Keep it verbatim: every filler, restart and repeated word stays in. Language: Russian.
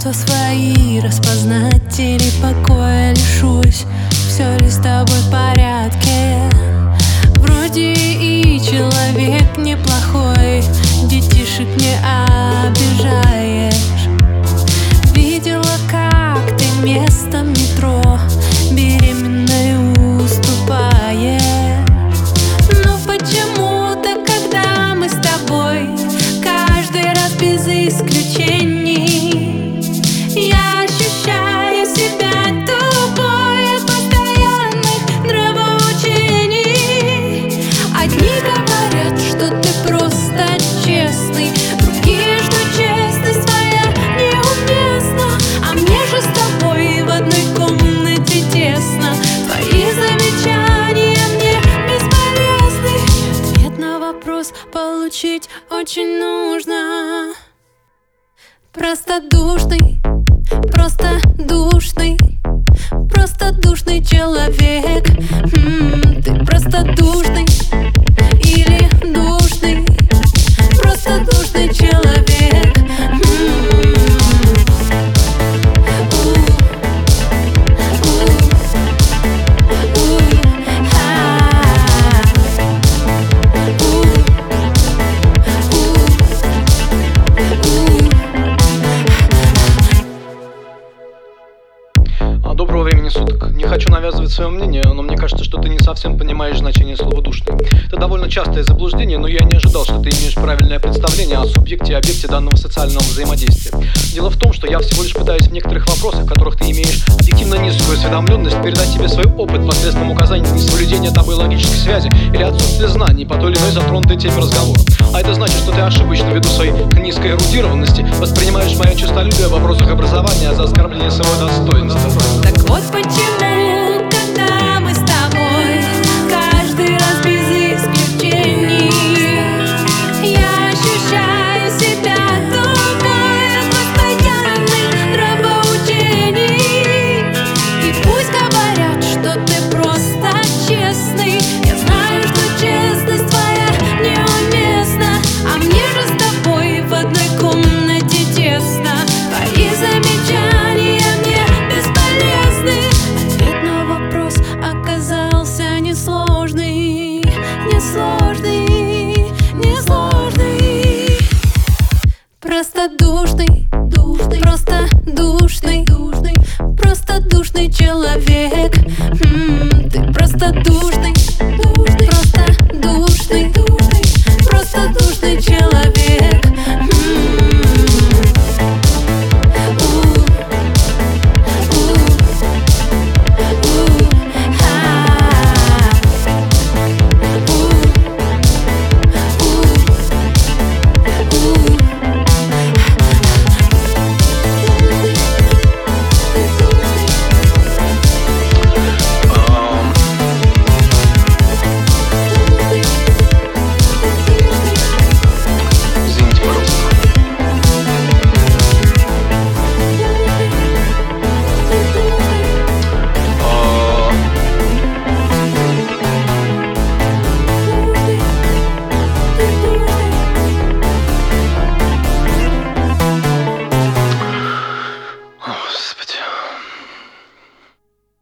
чувства свои распознать или покоя лишусь? Все ли с тобой в порядке? Вроде и человек неплохой, детишек не обижаешь. Видела, как ты местом метро беременной уступаешь. Но почему-то, когда мы с тобой, каждый раз без исключений, я ощущаю себя тупой от постоянных нравоучений. Одни говорят, что ты просто честный, другие, что честность твоя неуместна. А мне же с тобой в одной комнате тесно, твои замечания мне бесполезны. Ответ на вопрос получить очень нужно. Простодушный, просто душный, простодушный человек. М-м, ты простодушный или душный, простодушный человек. М-м-м. Доброго времени суток. Не хочу навязывать свое мнение, но мне кажется, что ты не совсем понимаешь значение слова «душный». Это довольно частое заблуждение, но я не ожидал, что ты имеешь правильное представление о субъекте и объекте данного социального взаимодействия. Дело в том, что я всего лишь пытаюсь в некоторых вопросах, в которых ты имеешь объективно низкую осведомленность, передать тебе свой опыт посредством указания несоблюдения тобой логической связи или отсутствия знаний по той или иной затронутой теме разговора. А это значит, что ты ошибочно, ввиду своей низкой эрудированности, воспринимаешь мое честолюбие в вопросах образования за оскорбление своего достоинства. Так вот почему